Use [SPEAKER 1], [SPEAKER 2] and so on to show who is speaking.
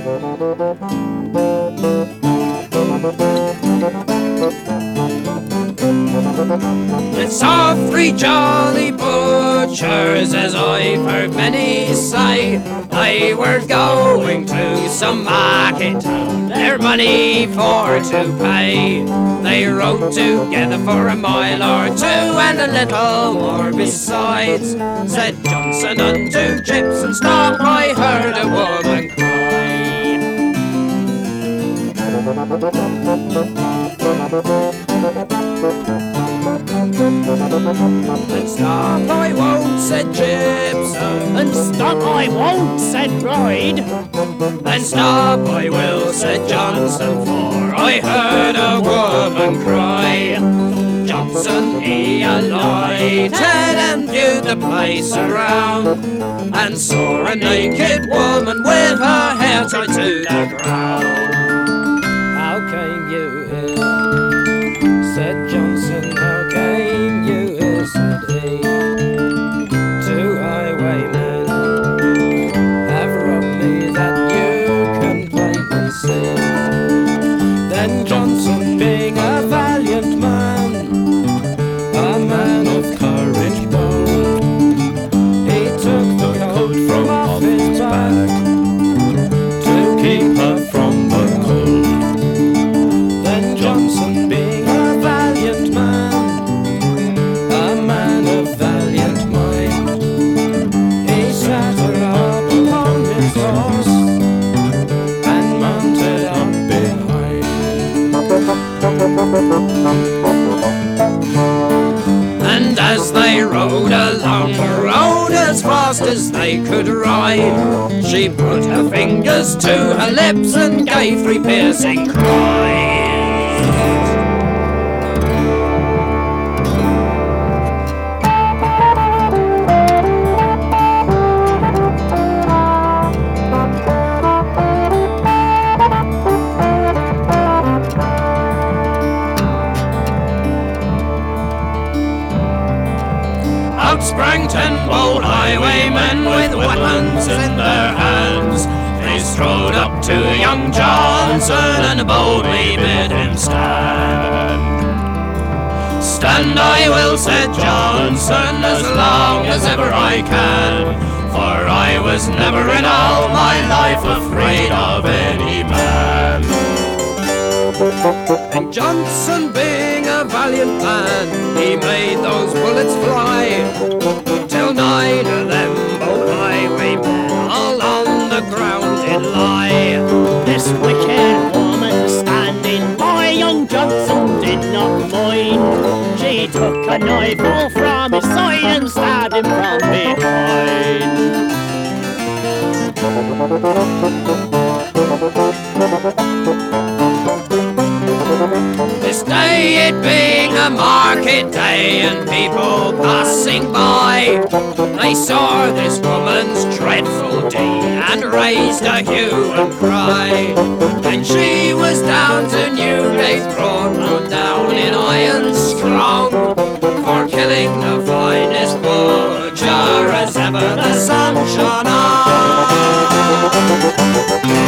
[SPEAKER 1] It's our three jolly butchers, as I've heard many say. They were going to some market town, their money for to pay. They rode together for a mile or two, and a little more besides. Said Johnson unto Gibson, "Stop, I heard a woman cry." "And stop I won't," said Gibson.
[SPEAKER 2] "And stop I won't," said Bride.
[SPEAKER 1] "And stop I will," said Johnson, "for I heard a woman cry." Johnson, he alighted and viewed the place around, and saw a naked woman with her hair tied to the ground. "How came you here?" said Johnson. "How came you here?" said he. "Two highwaymen have robbed me, that you can plainly see." Then Johnson, being a valiant man, a man of courage bold, he took the coat from off his back to keep her from the cold. Then Johnson, being a valiant man, a man of valiant mind, he sat her up upon his horse and mounted up behind. And as they rode along the road as fast as they could ride, she put her fingers to her lips and gave three piercing cries. Out sprang 10 bold highwaymen with weapons in their hands. They strode up to young Johnson and boldly bid him stand. "Stand I will," said Johnson, "as long as ever I can, for I was never in all my life afraid of any man." And Johnson, being a valiant man, he made those bullets fly, till 9 of them bold highwaymen all on the ground did lie.
[SPEAKER 2] This wicked woman standing by young Johnson did not mind. She took a knife all from his side and stabbed him from behind.
[SPEAKER 1] This day it being a market day and people passing by, they saw this woman's dreadful deed and raised a hue and cry. And she was down to Newgate Broad, thrown down in iron strong, for killing the finest butcher as ever the sun shone on.